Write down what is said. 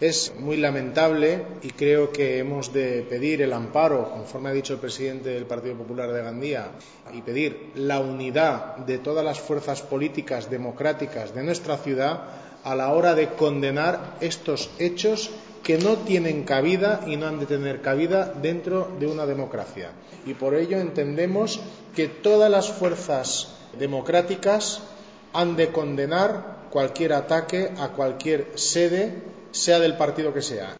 Es muy lamentable y creo que hemos de pedir el amparo, conforme ha dicho el presidente del Partido Popular de Gandía, y pedir la unidad de todas las fuerzas políticas democráticas de nuestra ciudad a la hora de condenar estos hechos que no tienen cabida y no han de tener cabida dentro de una democracia. Y por ello entendemos que todas las fuerzas democráticas han de condenar cualquier ataque a cualquier sede, sea del partido que sea.